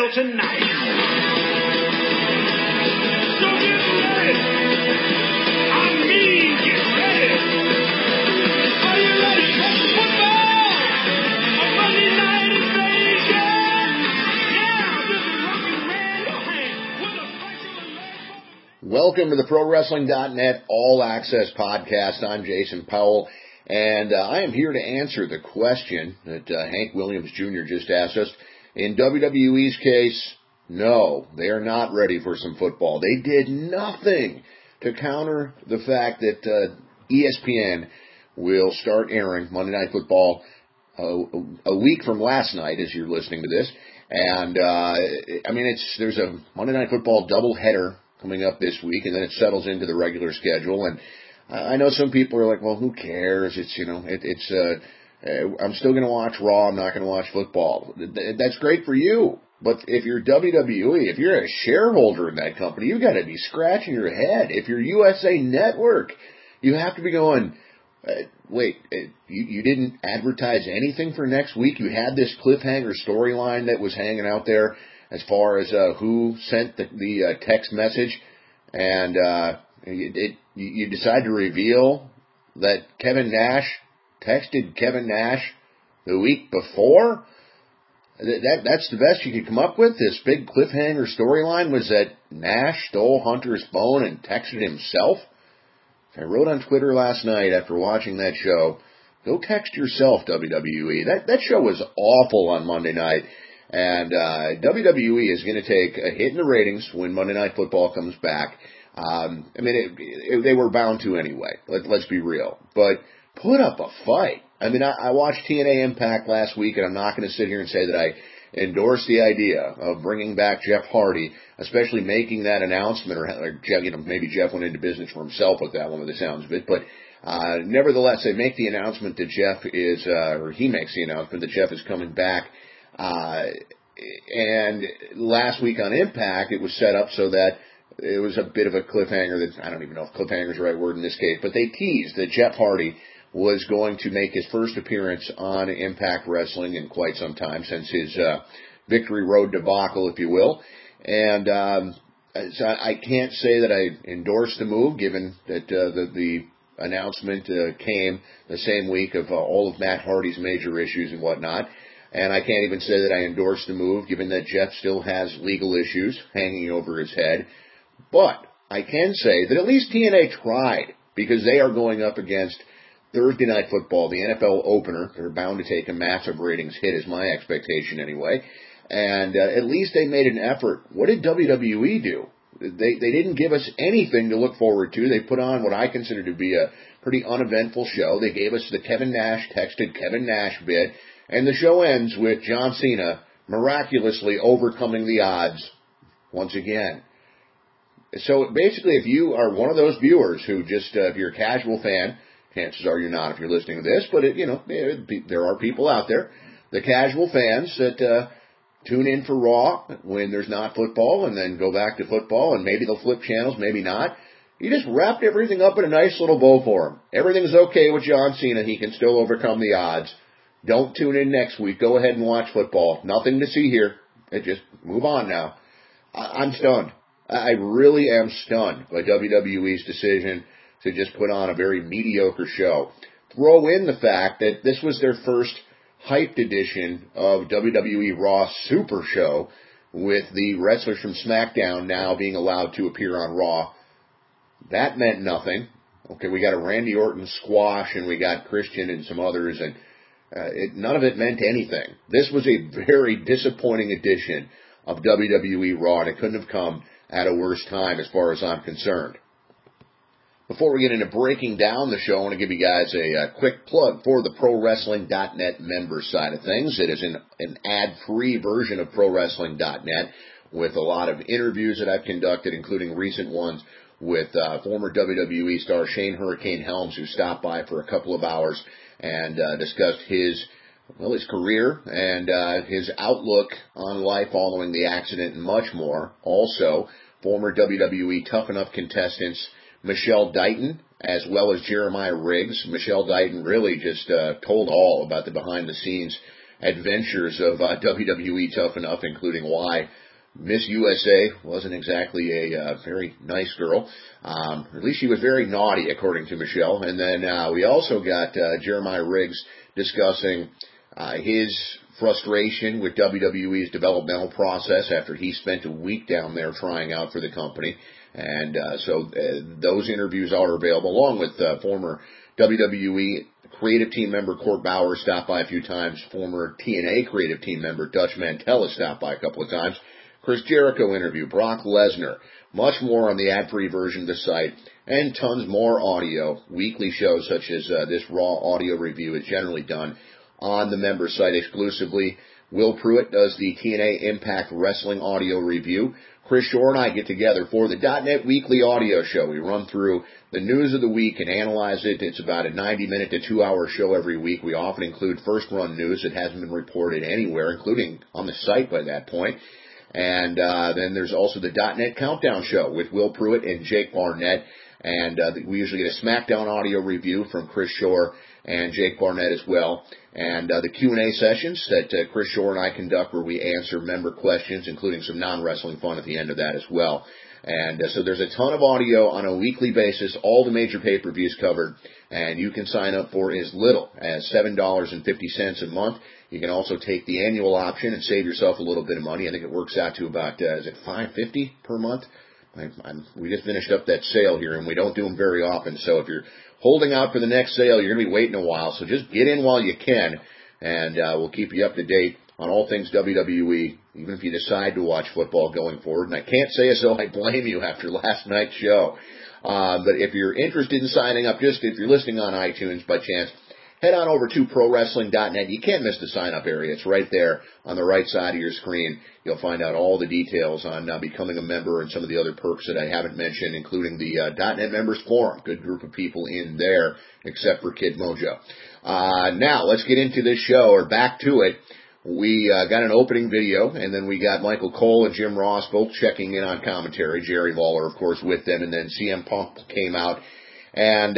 tonight. So get ready. I mean, get ready. Are you ready for football? A Monday night in Vegas. Yeah, this is Rocky Randall Hank with a special alert. Welcome to the ProWrestling.net All Access Podcast. I'm Jason Powell, and I am here to answer the question that Hank Williams Jr. just asked us. In WWE's case, no, they are not ready for some football. They did nothing to counter the fact that ESPN will start airing Monday Night Football a week from last night as you're listening to this. And, there's a Monday Night Football doubleheader coming up this week, and then it settles into the regular schedule. And I know some people are like, well, who cares? I'm still going to watch Raw. I'm not going to watch football. That's great for you. But if you're WWE, if you're a shareholder in that company, you've got to be scratching your head. If you're USA Network, you have to be going, you didn't advertise anything for next week? You had this cliffhanger storyline that was hanging out there as far as who sent the text message, and you decide to reveal that Kevin Nash texted Kevin Nash the week before? That's the best you could come up with? This big cliffhanger storyline was that Nash stole Hunter's phone and texted himself? I wrote on Twitter last night after watching that show, go text yourself, WWE. That show was awful on Monday night, and WWE is going to take a hit in the ratings when Monday Night Football comes back. They were bound to anyway. Let's be real. But put up a fight. I watched TNA Impact last week, and I'm not going to sit here and say that I endorse the idea of bringing back Jeff Hardy, especially making that announcement, or maybe Jeff went into business for himself with that one, with the sounds of it. But nevertheless, they make the announcement that he makes the announcement that Jeff is coming back. And last week on Impact, it was set up so that it was a bit of a cliffhanger. That I don't even know if cliffhanger is the right word in this case, but they teased that Jeff Hardy was going to make his first appearance on Impact Wrestling in quite some time, since his Victory Road debacle, if you will. And so I can't say that I endorse the move, given that the announcement came the same week of all of Matt Hardy's major issues and whatnot. And I can't even say that I endorse the move, given that Jeff still has legal issues hanging over his head. But I can say that at least TNA tried, because they are going up against Thursday Night Football, the NFL opener. They're bound to take a massive ratings hit, is my expectation anyway. And at least they made an effort. What did WWE do? They didn't give us anything to look forward to. They put on what I consider to be a pretty uneventful show. They gave us the Kevin Nash texted Kevin Nash bit, and the show ends with John Cena miraculously overcoming the odds once again. So basically, if you are one of those viewers who just, if you're a casual fan, chances are you're not if you're listening to this, but there are people out there, the casual fans that tune in for Raw when there's not football and then go back to football, and maybe they'll flip channels, maybe not. You just wrapped everything up in a nice little bow for him. Everything's okay with John Cena. He can still overcome the odds. Don't tune in next week. Go ahead and watch football. Nothing to see here. Just move on now. I'm stunned. I really am stunned by WWE's decision to just put on a very mediocre show. Throw in the fact that this was their first hyped edition of WWE Raw Super Show, with the wrestlers from SmackDown now being allowed to appear on Raw. That meant nothing. Okay, we got a Randy Orton squash, and we got Christian and some others, and none of it meant anything. This was a very disappointing edition of WWE Raw, and it couldn't have come at a worse time as far as I'm concerned. Before we get into breaking down the show, I want to give you guys a quick plug for the ProWrestling.net member side of things. It is an ad-free version of ProWrestling.net with a lot of interviews that I've conducted, including recent ones with former WWE star Shane Hurricane Helms, who stopped by for a couple of hours and discussed his career and his outlook on life following the accident and much more. Also, former WWE Tough Enough contestants Michelle Dighton as well as Jeremiah Riggs. Michelle Dighton really just told all about the behind-the-scenes adventures of WWE Tough Enough, including why Miss USA wasn't exactly a very nice girl. At least she was very naughty, according to Michelle. And then we also got Jeremiah Riggs discussing his frustration with WWE's developmental process after he spent a week down there trying out for the company. And so those interviews are available, along with former WWE creative team member Court Bauer stopped by a few times, former TNA creative team member Dutch Mantella stopped by a couple of times, Chris Jericho interview, Brock Lesnar, much more on the ad-free version of the site, and tons more audio, weekly shows such as this raw audio review is generally done on the member site exclusively. Will Pruitt does the TNA Impact Wrestling audio review. Chris Shore and I get together for the .NET Weekly Audio Show. We run through the news of the week and analyze it. It's about a 90-minute to 2-hour show every week. We often include first-run news that hasn't been reported anywhere, including on the site by that point. And then there's also the .NET Countdown Show with Will Pruitt and Jake Barnett. And we usually get a SmackDown audio review from Chris Shore and Jake Barnett as well. And the Q&A sessions that Chris Shore and I conduct where we answer member questions, including some non-wrestling fun at the end of that as well. And so there's a ton of audio on a weekly basis, all the major pay-per-views covered, and you can sign up for as little as $7.50 a month. You can also take the annual option and save yourself a little bit of money. I think it works out to about, is it $5.50 per month? We just finished up that sale here, and we don't do them very often. So if you're holding out for the next sale, you're going to be waiting a while. So just get in while you can, and we'll keep you up to date on all things WWE, even if you decide to watch football going forward. And I can't say as though I blame you after last night's show. But if you're interested in signing up, just if you're listening on iTunes by chance, head on over to ProWrestling.net. You can't miss the sign-up area. It's right there on the right side of your screen. You'll find out all the details on becoming a member and some of the other perks that I haven't mentioned, including the .NET Members Forum. Good group of people in there, except for Kid Mojo. Now, let's get into this show, or back to it. We got an opening video, and then we got Michael Cole and Jim Ross both checking in on commentary. Jerry Lawler, of course, with them, and then CM Punk came out. And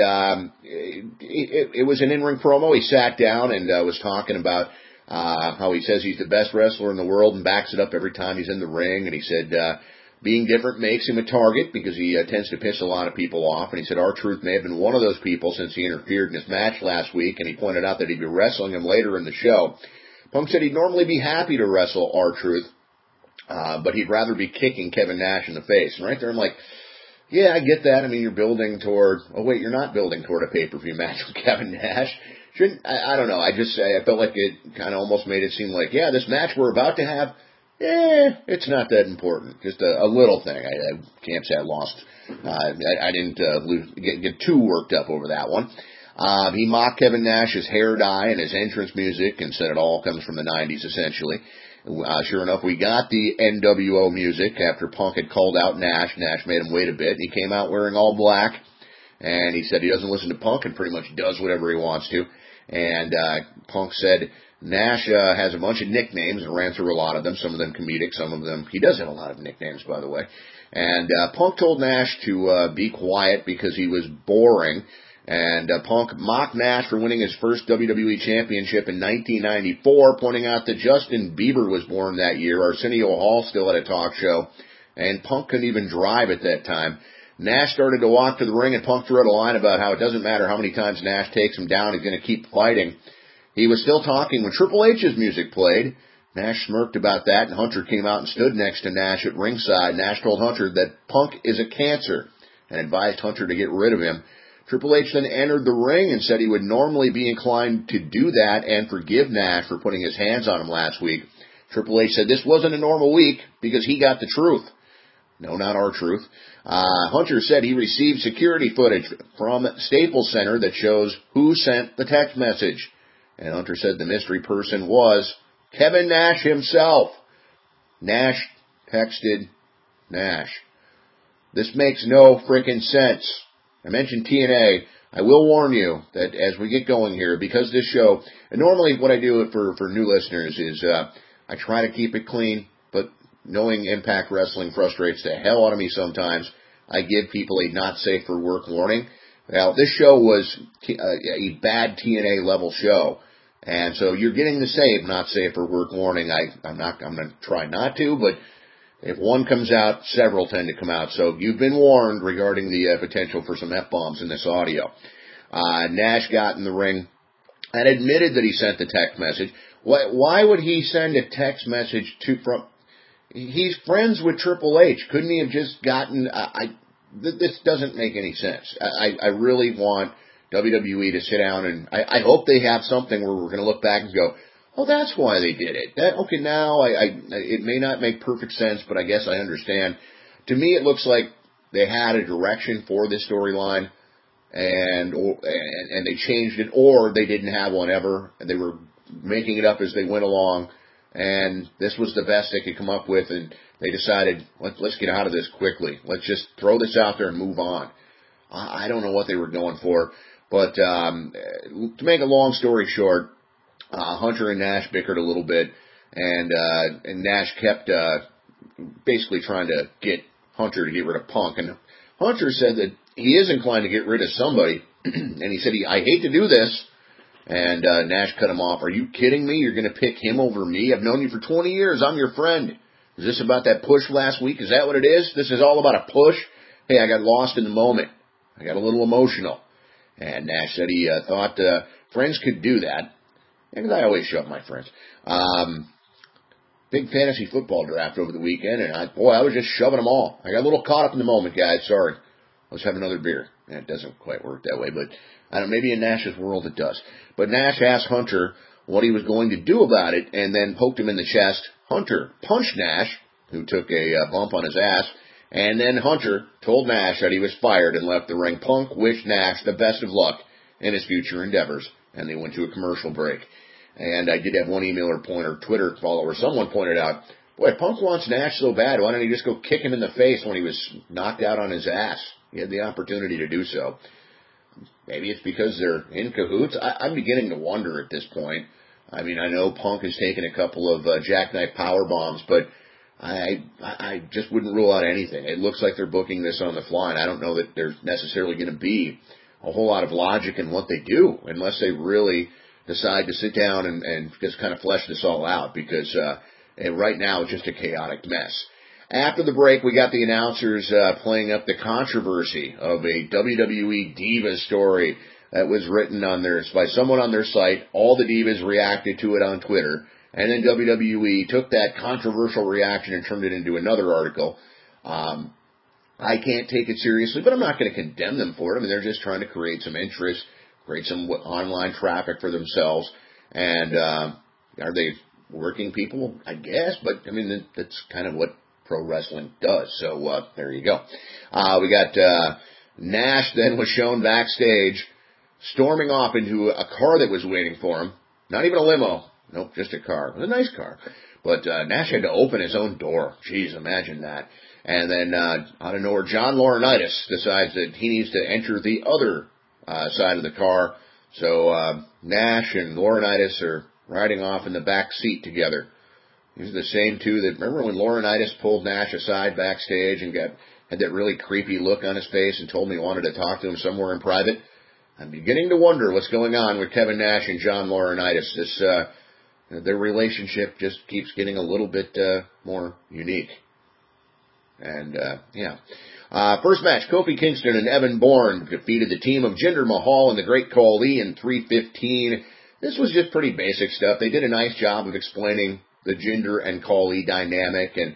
it was an in-ring promo. He sat down and was talking about how he says he's the best wrestler in the world and backs it up every time he's in the ring. And he said being different makes him a target because he tends to piss a lot of people off. And he said R-Truth may have been one of those people since he interfered in his match last week. And he pointed out that he'd be wrestling him later in the show. Punk said he'd normally be happy to wrestle R-Truth, but he'd rather be kicking Kevin Nash in the face. And right there I'm like, yeah, I get that. I mean, you're building toward, oh wait, you're not building toward a pay-per-view match with Kevin Nash. I don't know. I felt like it kind of almost made it seem like, yeah, this match we're about to have, it's not that important. Just a little thing. I can't say I lost. I didn't get too worked up over that one. He mocked Kevin Nash's hair dye and his entrance music and said it all comes from the 90s, essentially. Sure enough, we got the NWO music after Punk had called out Nash. Nash made him wait a bit. He came out wearing all black, and he said he doesn't listen to Punk and pretty much does whatever he wants to. And Punk said Nash has a bunch of nicknames and ran through a lot of them, some of them comedic, some of them, he does have a lot of nicknames, by the way. And Punk told Nash to be quiet because he was boring. And Punk mocked Nash for winning his first WWE Championship in 1994, pointing out that Justin Bieber was born that year. Arsenio Hall still had a talk show, and Punk couldn't even drive at that time. Nash started to walk to the ring, and Punk threw out a line about how it doesn't matter how many times Nash takes him down, he's going to keep fighting. He was still talking when Triple H's music played. Nash smirked about that, and Hunter came out and stood next to Nash at ringside. Nash told Hunter that Punk is a cancer and advised Hunter to get rid of him. Triple H then entered the ring and said he would normally be inclined to do that and forgive Nash for putting his hands on him last week. Triple H said this wasn't a normal week because he got the truth. No, not R-Truth. Hunter said he received security footage from Staples Center that shows who sent the text message. And Hunter said the mystery person was Kevin Nash himself. Nash texted Nash. This makes no frickin' sense. I mentioned TNA. I will warn you that as we get going here, because this show, and normally what I do for new listeners is I try to keep it clean, but knowing Impact Wrestling frustrates the hell out of me sometimes, I give people a not safe for work warning. Now, this show was a bad TNA level show, And so you're getting the save, not safe for work warning. I'm going to try not to, but if one comes out, several tend to come out. So you've been warned regarding the potential for some F-bombs in this audio. Nash got in the ring and admitted that he sent the text message. Why would he send a text message he's friends with Triple H. Couldn't he have just gotten, this doesn't make any sense. I really want WWE to sit down and I hope they have something where we're going to look back and go, oh, that's why they did it. Okay, now it may not make perfect sense, but I guess I understand. To me, it looks like they had a direction for this storyline, and they changed it, or they didn't have one ever, and they were making it up as they went along, and this was the best they could come up with, and they decided, let's get out of this quickly. Let's just throw this out there and move on. I don't know what they were going for, but to make a long story short, Hunter and Nash bickered a little bit, and Nash kept basically trying to get Hunter to get rid of Punk, and Hunter said that he is inclined to get rid of somebody, and he said, I hate to do this, and Nash cut him off. Are you kidding me? You're going to pick him over me? I've known you for 20 years. I'm your friend. Is this about that push last week? Is that what it is? This is all about a push? Hey, I got lost in the moment. I got a little emotional. And Nash said he thought friends could do that. Because I always shove my friends. Big fantasy football draft over the weekend, and I was just shoving them all. I got a little caught up in the moment, guys. Sorry. Let's have another beer. And it doesn't quite work that way, but I don't know, maybe in Nash's world it does. But Nash asked Hunter what he was going to do about it, and then poked him in the chest. Hunter punched Nash, who took a bump on his ass, and then Hunter told Nash that he was fired and left the ring. Punk wished Nash the best of luck in his future endeavors, and they went to a commercial break. And I did have one emailer or Twitter follower. Someone pointed out, boy, Punk wants Nash so bad. Why don't he just go kick him in the face when he was knocked out on his ass? He had the opportunity to do so. Maybe it's because they're in cahoots. I'm beginning to wonder at this point. I mean, I know Punk has taken a couple of jackknife power bombs, but I just wouldn't rule out anything. It looks like they're booking this on the fly, and I don't know that there's necessarily going to be a whole lot of logic in what they do unless they really decide to sit down and just kind of flesh this all out, because right now it's just a chaotic mess. After the break, we got the announcers playing up the controversy of a WWE Diva story that was written by someone on their site. All the Divas reacted to it on Twitter, and then WWE took that controversial reaction and turned it into another article. I can't take it seriously, but I'm not going to condemn them for it. I mean, they're just trying to create some interest, create some online traffic for themselves, and are they working people? I guess, but I mean, that's kind of what pro wrestling does. So there you go. We got Nash then was shown backstage storming off into a car that was waiting for him. Not even a limo. Nope, just a car. It was a nice car. But Nash had to open his own door. Jeez, imagine that. And then out of nowhere, John Laurinaitis decides that he needs to enter the other side of the car. So Nash and Laurinaitis are riding off in the back seat together. These are the same two that, remember when Laurinaitis pulled Nash aside backstage and had that really creepy look on his face and told me he wanted to talk to him somewhere in private? I'm beginning to wonder what's going on with Kevin Nash and John Laurinaitis. Their relationship just keeps getting a little bit more unique. And, first match, Kofi Kingston and Evan Bourne defeated the team of Jinder Mahal and the Great Khali in 3:15. This was just pretty basic stuff. They did a nice job of explaining the Jinder and Khali dynamic, and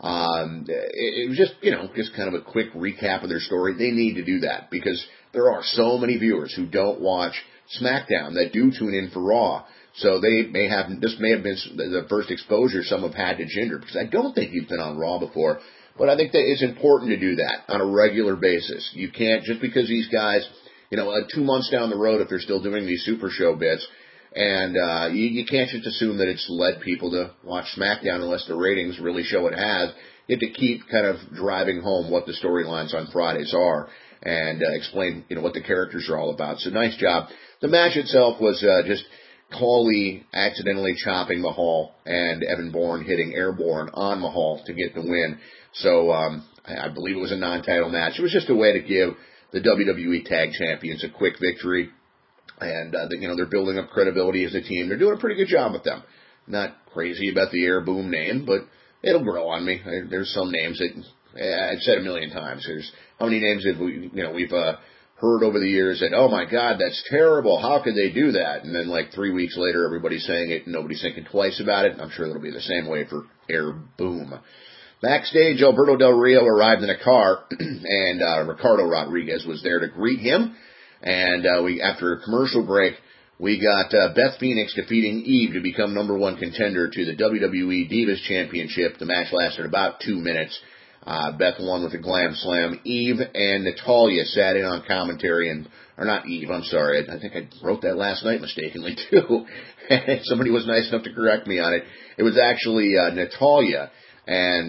it was just kind of a quick recap of their story. They need to do that because there are so many viewers who don't watch SmackDown that do tune in for Raw. So this may have been the first exposure some have had to Jinder, because I don't think he's been on Raw before. But I think that it's important to do that on a regular basis. You can't, just because these guys, 2 months down the road, if they're still doing these Super Show bits, and you can't just assume that it's led people to watch SmackDown unless the ratings really show it has. You have to keep kind of driving home what the storylines on Fridays are and explain, what the characters are all about. So nice job. The match itself was just Khali accidentally chopping Mahal and Evan Bourne hitting Airborne on Mahal to get the win. So I believe it was a non-title match. It was just a way to give the WWE Tag Champions a quick victory. And, they're building up credibility as a team. They're doing a pretty good job with them. Not crazy about the Air Boom name, but it'll grow on me. There's some names that I've said a million times. There's how many names have we've heard over the years that, oh my God, that's terrible. How could they do that? And then like 3 weeks later, everybody's saying it and nobody's thinking twice about it. And I'm sure that'll be the same way for Air Boom. Backstage, Alberto Del Rio arrived in a car, and Ricardo Rodriguez was there to greet him. And after a commercial break, we got Beth Phoenix defeating Eve to become number one contender to the WWE Divas Championship. The match lasted about 2 minutes. Beth won with a glam slam. Eve and Natalya sat in on commentary, or not Eve, I'm sorry. I think I wrote that last night mistakenly too. Somebody was nice enough to correct me on it. It was actually Natalya and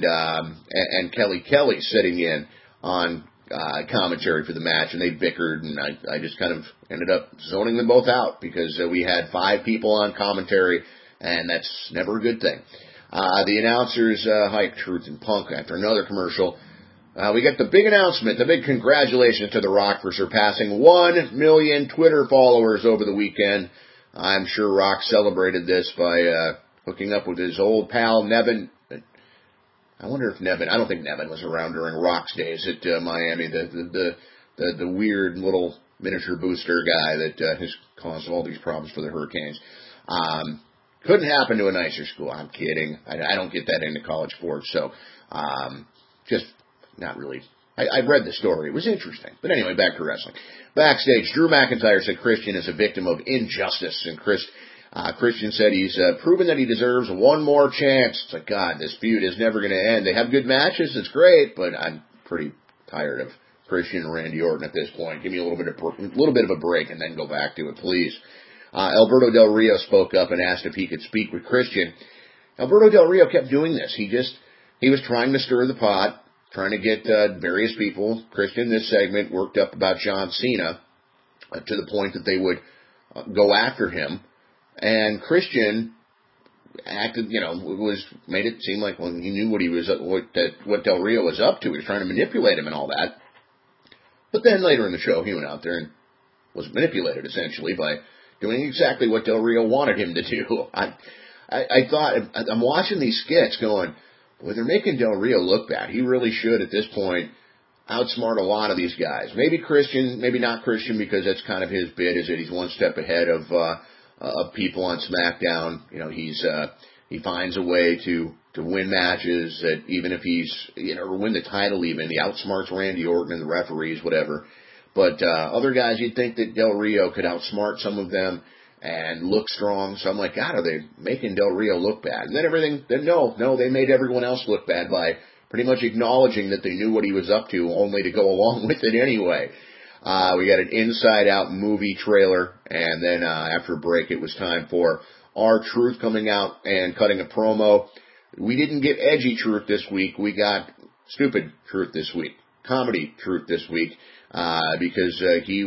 Kelly sitting in on commentary for the match, and they bickered, and I just kind of ended up zoning them both out because we had 5 people on commentary, and that's never a good thing. The announcers hyped Truth and Punk after another commercial. We got the big announcement, the big congratulations to The Rock for surpassing 1 million Twitter followers over the weekend. I'm sure Rock celebrated this by hooking up with his old pal Nevin. I wonder if Nevin, I don't think Nevin was around during Rock's days at Miami, the weird little miniature booster guy that has caused all these problems for the Hurricanes. Couldn't happen to a nicer school. I'm kidding. I don't get that into college sports, so just not really. I read the story. It was interesting. But anyway, back to wrestling. Backstage, Drew McIntyre said Christian is a victim of injustice, and Christian said he's proven that he deserves one more chance. It's like, God, this feud is never going to end. They have good matches. It's great, but I'm pretty tired of Christian and Randy Orton at this point. Give me a little bit of a break and then go back to it, please. Alberto Del Rio spoke up and asked if he could speak with Christian. Alberto Del Rio kept doing this. He was trying to stir the pot, trying to get various people, Christian, this segment, worked up about John Cena to the point that they would go after him. And Christian acted, made it seem like, well, he knew what Del Rio was up to. He was trying to manipulate him and all that. But then later in the show, he went out there and was manipulated essentially by doing exactly what Del Rio wanted him to do. I thought, I'm watching these skits going, boy, they're making Del Rio look bad. He really should at this point outsmart a lot of these guys. Maybe Christian, maybe not Christian, because that's kind of his bit, is that he's one step ahead of people on SmackDown. He finds a way to win matches that even if he's, or win the title even, he outsmarts Randy Orton and the referees, whatever. But other guys, you'd think that Del Rio could outsmart some of them and look strong. So I'm like, God, are they making Del Rio look bad? And then no, they made everyone else look bad by pretty much acknowledging that they knew what he was up to, only to go along with it anyway. We got an Inside Out movie trailer, and then after a break, it was time for R-Truth coming out and cutting a promo. We didn't get edgy Truth this week. We got stupid Truth this week, comedy Truth this week, because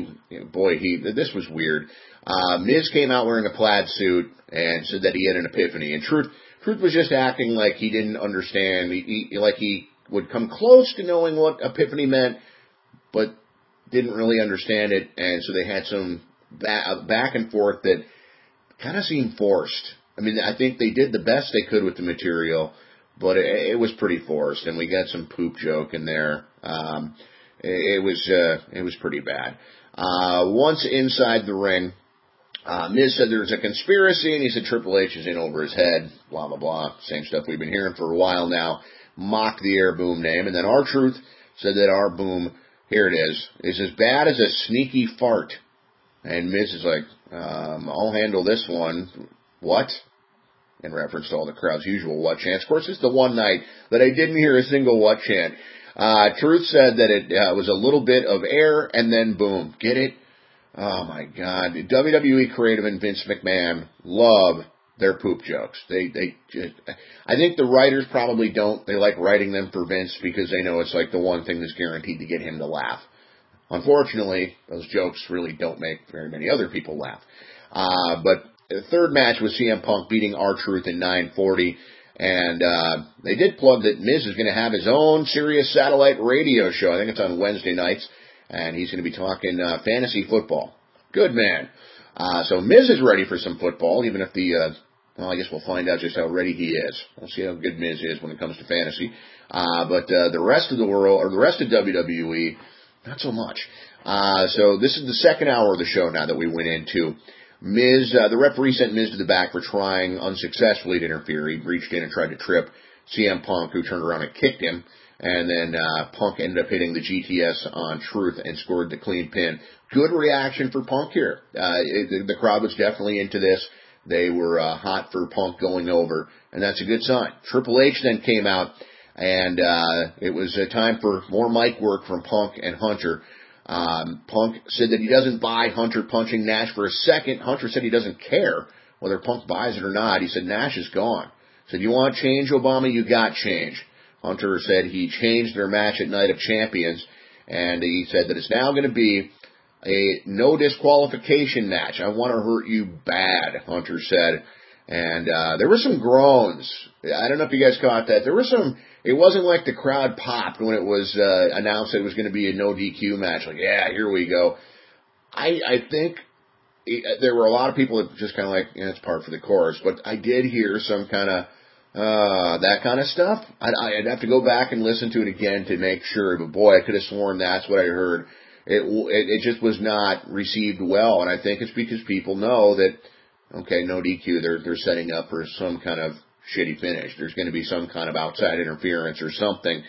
this was weird. Miz came out wearing a plaid suit and said that he had an epiphany, and Truth was just acting like he didn't understand, like he would come close to knowing what epiphany meant, but didn't really understand it, and so they had some back and forth that kind of seemed forced. I mean, I think they did the best they could with the material, but it was pretty forced, and we got some poop joke in there. It was pretty bad. Once inside the ring, Miz said there was a conspiracy, and he said Triple H is in over his head, blah, blah, blah. Same stuff we've been hearing for a while now. Mocked the Air Boom name, and then R-Truth said that our Boom, here it is as bad as a sneaky fart. And Miz is like, I'll handle this one. What? In reference to all the crowd's usual what chants. Of course, it's the one night that I didn't hear a single what chant. Truth said that it was a little bit of air and then boom. Get it? Oh my God. WWE Creative and Vince McMahon love their poop jokes. I think the writers probably don't. They like writing them for Vince because they know it's like the one thing that's guaranteed to get him to laugh. Unfortunately, those jokes really don't make very many other people laugh. But the third match was CM Punk beating R-Truth in 9:40. And they did plug that Miz is going to have his own Sirius satellite radio show. I think it's on Wednesday nights. And he's going to be talking fantasy football. Good man. So Miz is ready for some football, even if well, I guess we'll find out just how ready he is. We'll see how good Miz is when it comes to fantasy. But the rest of the world, or the rest of WWE, not so much. So this is the second hour of the show now that we went into. Miz, the referee sent Miz to the back for trying unsuccessfully to interfere. He reached in and tried to trip CM Punk, who turned around and kicked him. And then Punk ended up hitting the GTS on Truth and scored the clean pin. Good reaction for Punk here. The crowd was definitely into this. They were hot for Punk going over, and that's a good sign. Triple H then came out, and it was time for more mic work from Punk and Hunter. Punk said that he doesn't buy Hunter punching Nash for a second. Hunter said he doesn't care whether Punk buys it or not. He said Nash is gone. He said, you want change, Obama? You got change. Hunter said he changed their match at Night of Champions, and he said that it's now going to be a no disqualification match. I want to hurt you bad, Hunter said. And there were some groans. I don't know if you guys caught that. There were some. It wasn't like the crowd popped when it was announced that it was going to be a no DQ match. Like, yeah, here we go. I think there were a lot of people that just kind of like, it's par for the course. But I did hear some kind of that kind of stuff. I'd have to go back and listen to it again to make sure. But boy, I could have sworn that's what I heard. It just was not received well, and I think it's because people know that, okay, no DQ, they're setting up for some kind of shitty finish. There's going to be some kind of outside interference or something.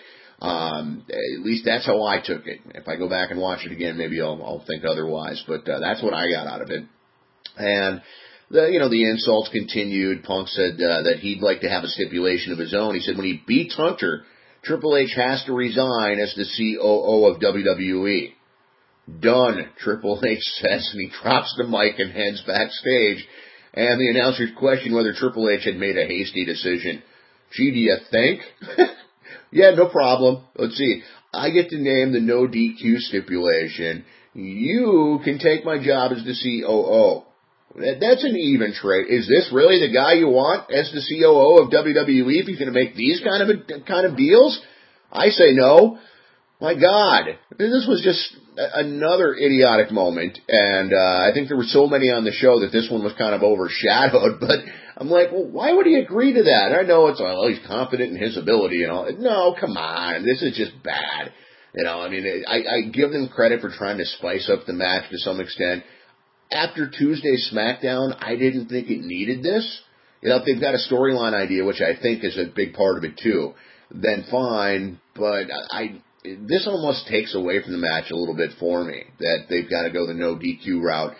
At least that's how I took it. If I go back and watch it again, maybe I'll think otherwise, but that's what I got out of it. And the insults continued. Punk said that he'd like to have a stipulation of his own. He said when he beats Hunter, Triple H has to resign as the COO of WWE. Done, Triple H says, and he drops the mic and heads backstage. And the announcers questioned whether Triple H had made a hasty decision. Gee, do you think? Yeah, no problem. Let's see. I get to name the no DQ stipulation. You can take my job as the COO. That's an even trade. Is this really the guy you want as the COO of WWE if he's going to make these kind of deals? I say no. My God, this was just another idiotic moment, and I think there were so many on the show that this one was kind of overshadowed, but I'm like, well, why would he agree to that? I know he's confident in his ability and all. No, come on, this is just bad. I give them credit for trying to spice up the match to some extent. After Tuesday's SmackDown, I didn't think it needed this. If they've got a storyline idea, which I think is a big part of it too, then fine, but this almost takes away from the match a little bit for me, that they've got to go the no DQ route.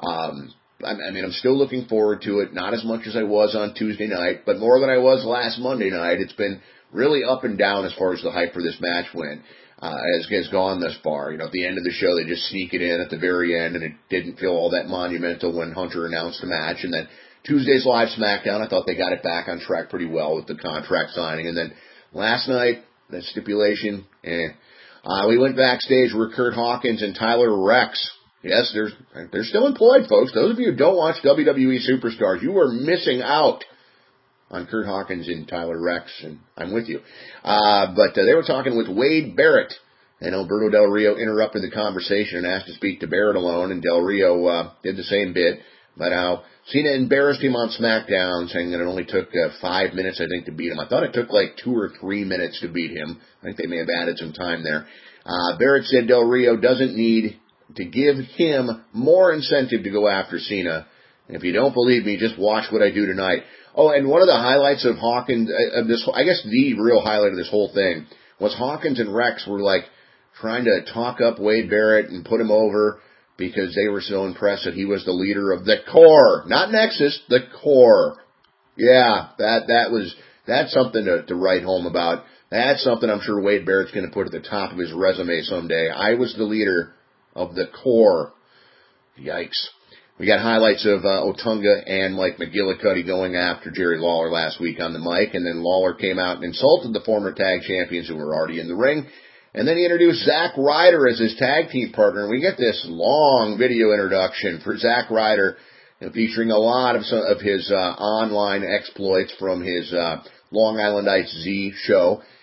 I'm still looking forward to it, not as much as I was on Tuesday night, but more than I was last Monday night. It's been really up and down as far as the hype for this match went, has gone thus far. At the end of the show, they just sneak it in at the very end, and it didn't feel all that monumental when Hunter announced the match. And then Tuesday's live SmackDown, I thought they got it back on track pretty well with the contract signing. And then last night, that stipulation, we went backstage where Kurt Hawkins and Tyler Rex. Yes, they're still employed, folks. Those of you who don't watch WWE Superstars, you are missing out on Kurt Hawkins and Tyler Rex, and I'm with you. But they were talking with Wade Barrett, and Alberto Del Rio interrupted the conversation and asked to speak to Barrett alone, and Del Rio did the same bit about how Cena embarrassed him on SmackDown, saying that it only took 5 minutes, I think, to beat him. I thought it took like 2 or 3 minutes to beat him. I think they may have added some time there. Barrett said Del Rio doesn't need to give him more incentive to go after Cena. And if you don't believe me, just watch what I do tonight. Oh, and one of the highlights of Hawkins, I guess the real highlight of this whole thing, was Hawkins and Rex were like trying to talk up Wade Barrett and put him over because they were so impressed that he was the leader of the Core, not Nexus, the Core. Yeah, that's something to write home about. That's something I'm sure Wade Barrett's going to put at the top of his resume someday. I was the leader of the Core. Yikes. We got highlights of Otunga and Mike McGillicuddy going after Jerry Lawler last week on the mic, and then Lawler came out and insulted the former tag champions who were already in the ring. And then he introduced Zack Ryder as his tag team partner, and we get this long video introduction for Zack Ryder, featuring a lot of his online exploits from his Long Island Ice Z show.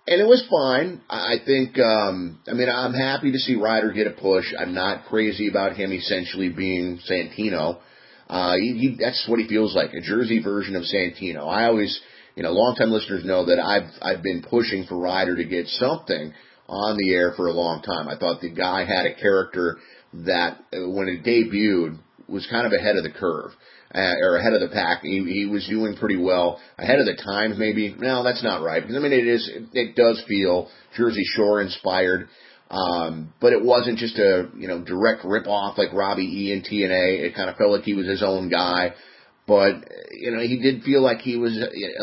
And it was fine. I think, I'm happy to see Ryder get a push. I'm not crazy about him essentially being Santino. That's what he feels like, a Jersey version of Santino. I always, longtime listeners know that I've been pushing for Ryder to get something on the air for a long time. I thought the guy had a character that, when it debuted, was kind of ahead of the curve. Or ahead of the pack. He was doing pretty well. Ahead of the times, maybe. No, that's not right. Because, it does feel Jersey Shore inspired. But it wasn't just a, direct rip-off like Robbie E and TNA. It kind of felt like he was his own guy. But, he did feel like he was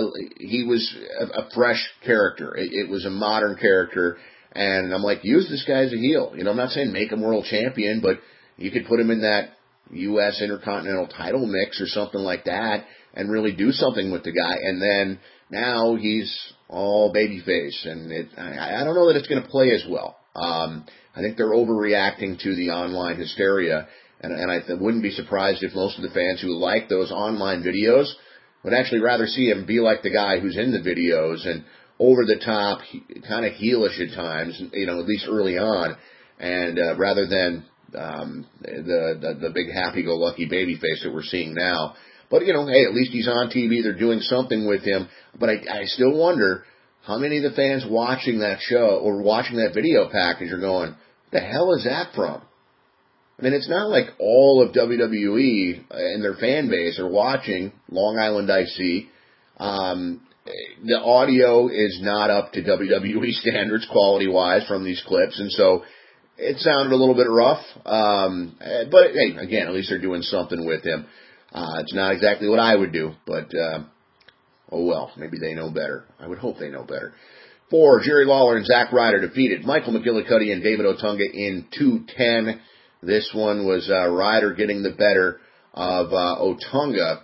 a fresh character. It was a modern character. And I'm like, use this guy as a heel. I'm not saying make him world champion, but you could put him in that U.S. Intercontinental title mix or something like that and really do something with the guy. And then now he's all babyface. And I don't know that it's going to play as well. I think they're overreacting to the online hysteria. And I wouldn't be surprised if most of the fans who like those online videos would actually rather see him be like the guy who's in the videos and over the top, kind of heelish at times, at least early on, and rather than the big happy-go-lucky babyface that we're seeing now. But, hey, at least he's on TV. They're doing something with him. But I still wonder how many of the fans watching that show or watching that video package are going, what the hell is that from? It's not like all of WWE and their fan base are watching Long Island IC. The audio is not up to WWE standards quality-wise from these clips, and so it sounded a little bit rough, but hey, again, at least they're doing something with him. It's not exactly what I would do, but oh well, maybe they know better. I would hope they know better. 4, Jerry Lawler and Zack Ryder defeated Michael McGillicuddy and David Otunga in 2-10. This one was Ryder getting the better of Otunga,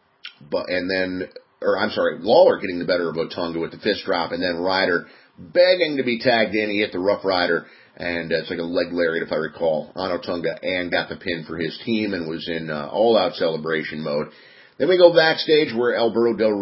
Lawler getting the better of Otunga with the fist drop, and then Ryder begging to be tagged in. He hit the Rough Rider. And it's like a leg lariat, if I recall, on Otunga, and got the pin for his team and was in all-out celebration mode. Then we go backstage where Alberto Del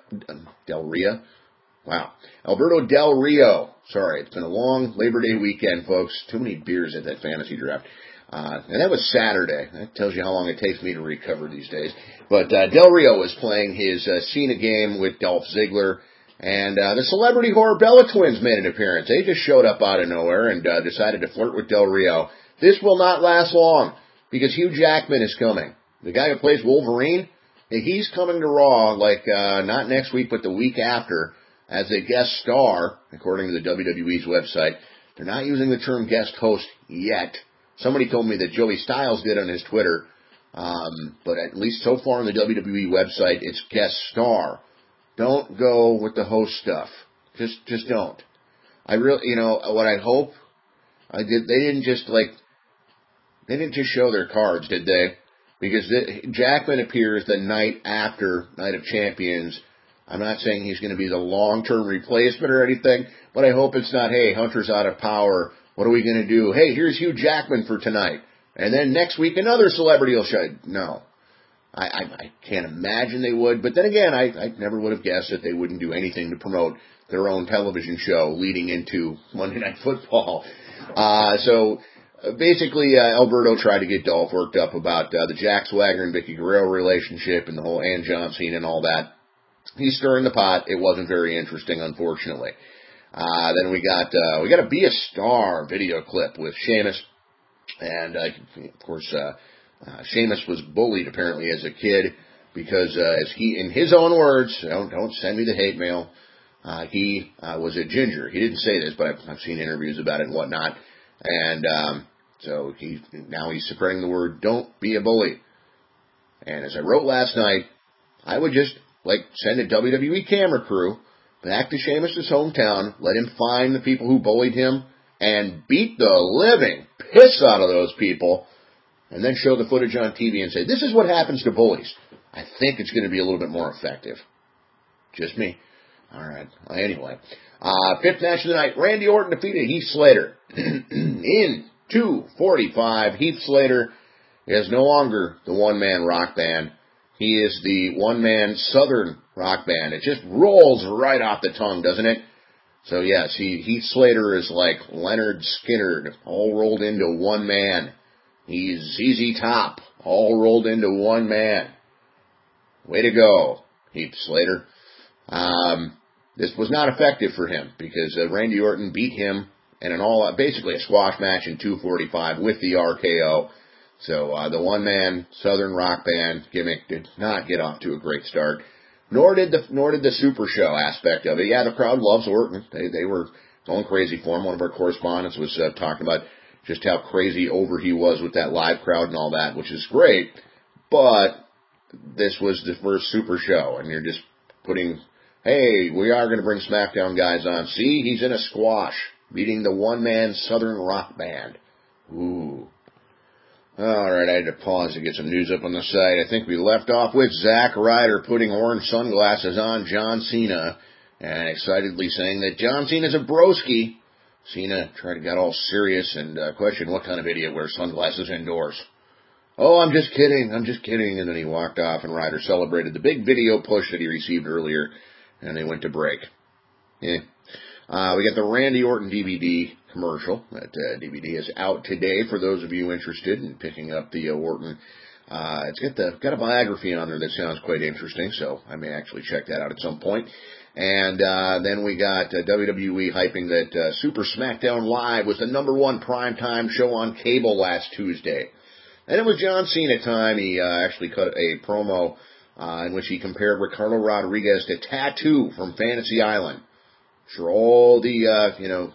Rio. Sorry, it's been a long Labor Day weekend, folks. Too many beers at that fantasy draft. And that was Saturday. That tells you how long it takes me to recover these days. But Del Rio was playing his Cena game with Dolph Ziggler. And the Celebrity Horror Bella Twins made an appearance. They just showed up out of nowhere and decided to flirt with Del Rio. This will not last long because Hugh Jackman is coming. The guy who plays Wolverine, he's coming to Raw not next week but the week after as a guest star, according to the WWE's website. They're not using the term guest host yet. Somebody told me that Joey Styles did on his Twitter, but at least so far on the WWE website, it's guest star. Don't go with the host stuff. Just don't. I really, what I hope, they didn't just show their cards, did they? Because Jackman appears the night after Night of Champions. I'm not saying he's going to be the long-term replacement or anything, but I hope it's not, hey, Hunter's out of power. What are we going to do? Hey, here's Hugh Jackman for tonight. And then next week another celebrity will show. No. I can't imagine they would, but then again, I never would have guessed that they wouldn't do anything to promote their own television show leading into Monday Night Football. So basically, Alberto tried to get Dolph worked up about the Jack Swagger and Vicky Guerrero relationship and the whole Ann John scene and all that. He's stirring the pot. It wasn't very interesting, unfortunately. Then we got a Be a Star video clip with Sheamus, and of course. Sheamus was bullied apparently as a kid because, as he, in his own words, don't send me the hate mail. He was a ginger. He didn't say this, but I've seen interviews about it and whatnot. And so now he's spreading the word, don't be a bully. And as I wrote last night, I would just send a WWE camera crew back to Sheamus' hometown, let him find the people who bullied him, and beat the living piss out of those people. And then show the footage on TV and say, this is what happens to bullies. I think it's going to be a little bit more effective. Just me. All right. Anyway. Fifth match of the night. Randy Orton defeated Heath Slater. In 2:45, Heath Slater is no longer the one-man rock band. He is the one-man southern rock band. It just rolls right off the tongue, doesn't it? So yes, Heath Slater is like Leonard Skinner, all rolled into one man. He's ZZ Top, all rolled into one man. Way to go, Heath Slater. This was not effective for him because Randy Orton beat him in basically a squash match in 2:45 with the RKO. So the one-man Southern rock band gimmick did not get off to a great start. Nor did the Super Show aspect of it. Yeah, the crowd loves Orton. They were going crazy for him. One of our correspondents was talking about just how crazy over he was with that live crowd and all that, which is great. But this was the first Super Show, and you're just putting, hey, we are going to bring SmackDown guys on. See, he's in a squash, beating the one-man Southern rock band. Ooh. All right, I had to pause to get some news up on the site. I think we left off with Zack Ryder putting orange sunglasses on John Cena and excitedly saying that John Cena's a broski. Cena tried to get all serious and questioned what kind of idiot wears sunglasses indoors. Oh, I'm just kidding. And then he walked off, and Ryder celebrated the big video push that he received earlier, and they went to break. We got the Randy Orton DVD commercial. That DVD is out today for those of you interested in picking up the Orton. It's got a biography on there that sounds quite interesting, so I may actually check that out at some point. And then we got WWE hyping that Super SmackDown Live was the #1 primetime show on cable last Tuesday. And it was John Cena time. He actually cut a promo in which he compared Ricardo Rodriguez to Tattoo from Fantasy Island. Sure, all the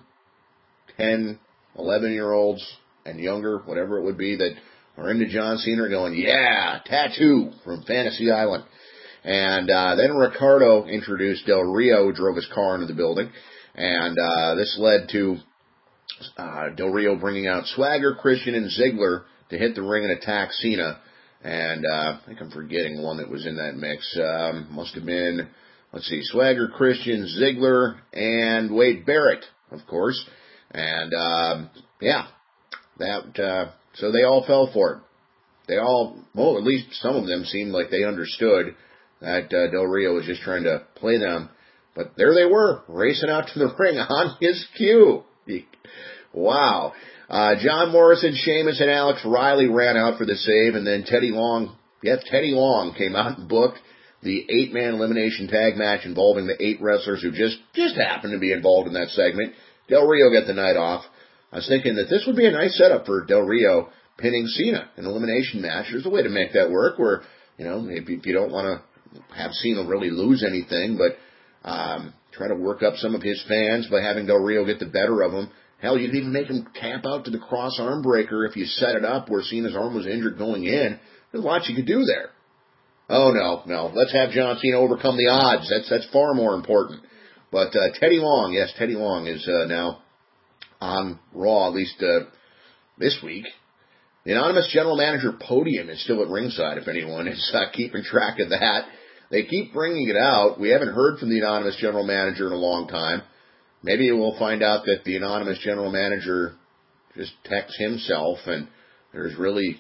10, 11-year-olds and younger, whatever it would be, that are into John Cena are going, yeah, Tattoo from Fantasy Island. And then Ricardo introduced Del Rio, who drove his car into the building. And this led to Del Rio bringing out Swagger, Christian, and Ziggler to hit the ring and attack Cena. And I think I'm forgetting one that was in that mix. Must have been, Swagger, Christian, Ziggler, and Wade Barrett, of course. And, so they all fell for it. At least some of them seemed like they understood that Del Rio was just trying to play them. But there they were, racing out to the ring on his cue. Wow. John Morrison, Sheamus, and Alex Riley ran out for the save, and then Teddy Long came out and booked the 8-man elimination tag match involving the 8 wrestlers who just happened to be involved in that segment. Del Rio got the night off. I was thinking that this would be a nice setup for Del Rio pinning Cena in an elimination match. There's a way to make that work where, if you don't want to have Cena really lose anything, but try to work up some of his fans by having Del Rio get the better of him. Hell, you could even make him tap out to the cross arm breaker if you set it up where Cena's arm was injured going in. There's lots you could do there. Oh, no. Let's have John Cena overcome the odds. That's far more important. But Teddy Long is now on Raw, at least this week. The Anonymous General Manager podium is still at ringside, if anyone is keeping track of that. They keep bringing it out. We haven't heard from the Anonymous General Manager in a long time. Maybe we'll find out that the Anonymous General Manager just texts himself, and there's really,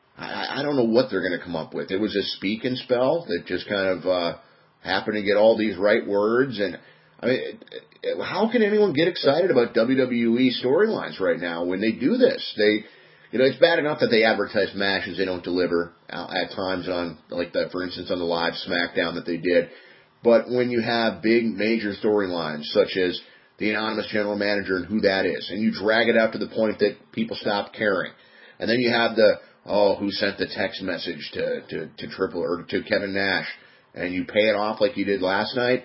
I don't know what they're going to come up with. It was a speak and spell that just kind of happened to get all these right words. And I mean, how can anyone get excited about WWE storylines right now when they do this? It's bad enough that they advertise matches they don't deliver at times on, for instance, on the live SmackDown that they did. But when you have big major storylines such as the Anonymous General Manager and who that is, and you drag it out to the point that people stop caring, and then you have who sent the text message to Triple or to Kevin Nash, and you pay it off like you did last night.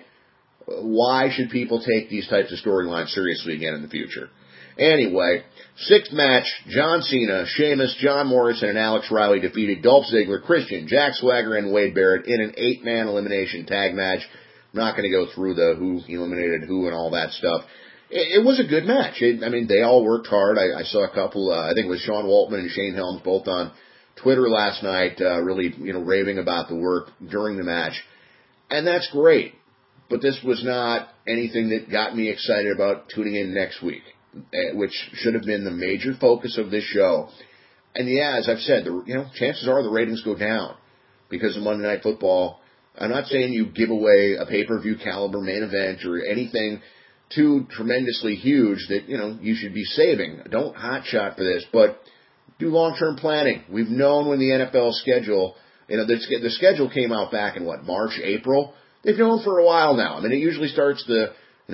Why should people take these types of storylines seriously again in the future? Anyway, 6th match, John Cena, Sheamus, John Morrison, and Alex Riley defeated Dolph Ziggler, Christian, Jack Swagger, and Wade Barrett in an 8-man elimination tag match. I'm not going to go through the who eliminated who and all that stuff. It was a good match. They all worked hard. I saw a couple, I think it was Sean Waltman and Shane Helms both on Twitter last night, really, raving about the work during the match. And that's great. But this was not anything that got me excited about tuning in next week, which should have been the major focus of this show. And yeah, as I've said, chances are the ratings go down because of Monday Night Football. I'm not saying you give away a pay-per-view caliber main event or anything too tremendously huge that, you should be saving. Don't hotshot for this, but do long-term planning. We've known when the NFL schedule, the schedule came out back in March, April. They've known for a while now. I mean, it usually starts the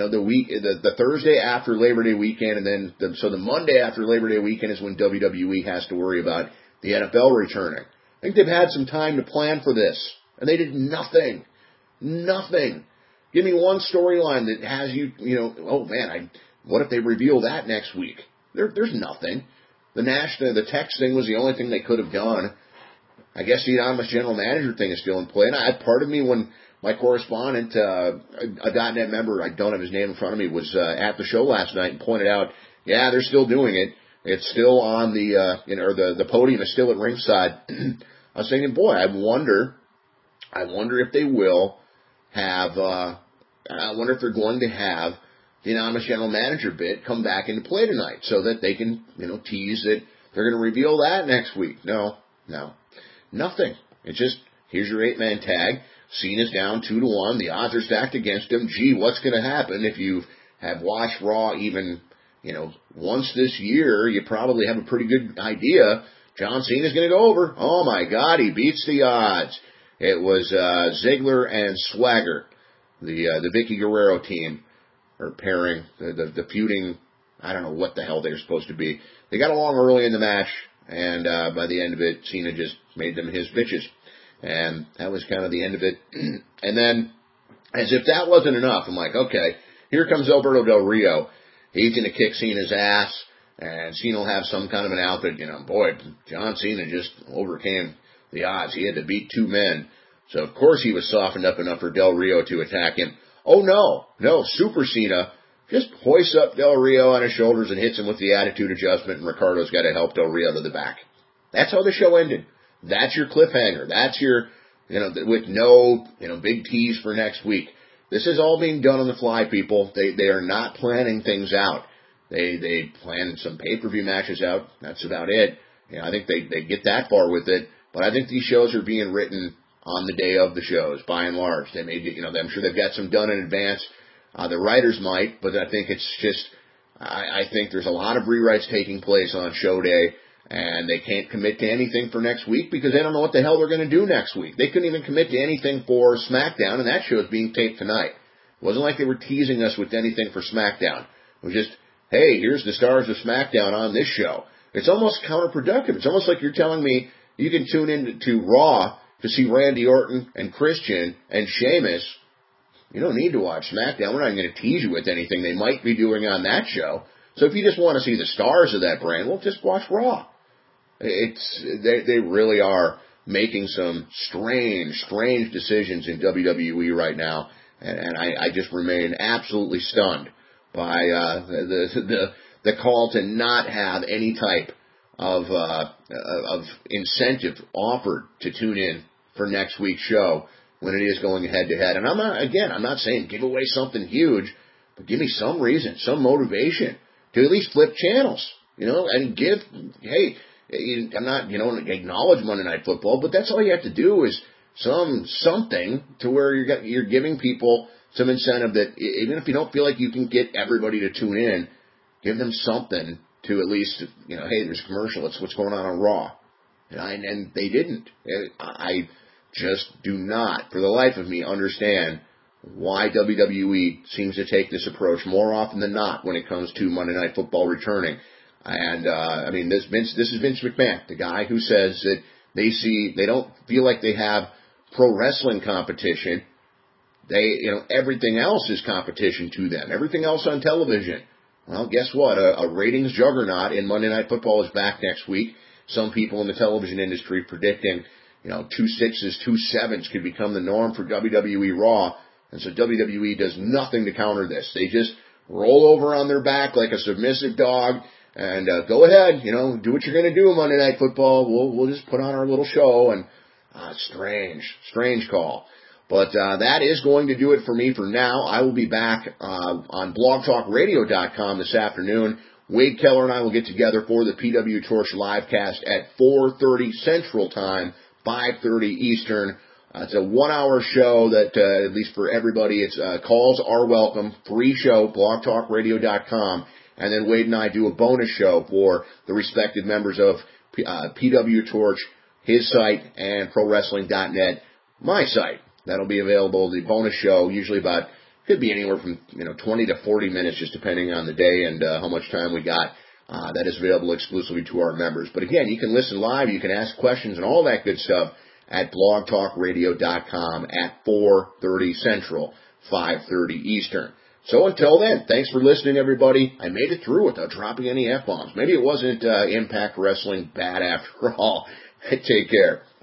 Thursday after Labor Day weekend, and then the Monday after Labor Day weekend is when WWE has to worry about the NFL returning. I think they've had some time to plan for this, and they did nothing. Nothing. Give me one storyline that has you, oh man, what if they reveal that next week? There's nothing. The Tex thing was the only thing they could have done. I guess the anonymous general manager thing is still in play. And part of me, when my correspondent, a .NET member, I don't have his name in front of me, was at the show last night and pointed out, yeah, they're still doing it. It's still on the podium is still at ringside. I was thinking, boy, I wonder if they will have, I wonder if they're going to have the anonymous general manager bit come back into play tonight so that they can, tease that they're going to reveal that next week. No, nothing. It's just, here's your 8-man tag. Cena's down 2-1. The odds are stacked against him. Gee, what's going to happen? If you have watched Raw even, once this year, you probably have a pretty good idea. John Cena's going to go over. Oh my God, he beats the odds. It was Ziggler and Swagger, the Vicky Guerrero team, or pairing, the feuding. I don't know what the hell they're supposed to be. They got along early in the match, and by the end of it, Cena just made them his bitches. And that was kind of the end of it. And then, as if that wasn't enough, I'm like, okay, here comes Alberto Del Rio. He's going to kick Cena's ass, and Cena will have some kind of an outfit. Boy, John Cena just overcame the odds. He had to beat 2 men. So, of course, he was softened up enough for Del Rio to attack him. Oh, no, Super Cena just hoists up Del Rio on his shoulders and hits him with the attitude adjustment, and Ricardo's got to help Del Rio to the back. That's how the show ended. That's your cliffhanger. That's your, with no, big tease for next week. This is all being done on the fly, people. They are not planning things out. They plan some pay-per-view matches out. That's about it. I think they get that far with it. But I think these shows are being written on the day of the shows, by and large. They may, I'm sure they've got some done in advance. The writers might, but I think it's just, I think there's a lot of rewrites taking place on show day. And they can't commit to anything for next week because they don't know what the hell they're going to do next week. They couldn't even commit to anything for SmackDown, and that show is being taped tonight. It wasn't like they were teasing us with anything for SmackDown. It was just, hey, here's the stars of SmackDown on this show. It's almost counterproductive. It's almost like you're telling me you can tune in to Raw to see Randy Orton and Christian and Sheamus. You don't need to watch SmackDown. We're not going to tease you with anything they might be doing on that show. So if you just want to see the stars of that brand, well, just watch Raw. They really are making some strange decisions in WWE right now, and I just remain absolutely stunned by the call to not have any type of incentive offered to tune in for next week's show when it is going head to head. And I'm not saying give away something huge, but give me some reason, some motivation to at least flip channels, and give, hey. I'm not, acknowledge Monday Night Football, but that's all you have to do is something to where you're giving people some incentive that even if you don't feel like you can get everybody to tune in, give them something to at least, hey, there's a commercial. It's what's going on Raw. And they didn't. I just do not, for the life of me, understand why WWE seems to take this approach more often than not when it comes to Monday Night Football returning. And, this is Vince McMahon, the guy who says that they don't feel like they have pro wrestling competition. Everything else is competition to them. Everything else on television. Well, guess what? A ratings juggernaut in Monday Night Football is back next week. Some people in the television industry predicting, 2 6s, 2 7s could become the norm for WWE Raw. And so WWE does nothing to counter this. They just roll over on their back like a submissive dog. And go ahead, do what you're going to do Monday Night Football. We'll just put on our little show. And strange call. But that is going to do it for me for now. I will be back on blogtalkradio.com this afternoon. Wade Keller and I will get together for the PW Torch livecast at 4:30 Central Time, 5:30 Eastern It's a 1 hour show that, at least for everybody, it's, calls are welcome. Free show, blogtalkradio.com. And then Wade and I do a bonus show for the respective members of PW Torch, his site, and ProWrestling.net, my site. That'll be available, the bonus show, usually about, could be anywhere from 20 to 40 minutes, just depending on the day and how much time we got. That is available exclusively to our members. But again, you can listen live, you can ask questions and all that good stuff at blogtalkradio.com at 4:30 Central, 5:30 Eastern. So until then, thanks for listening, everybody. I made it through without dropping any F-bombs. Maybe it wasn't Impact Wrestling bad after all. Take care.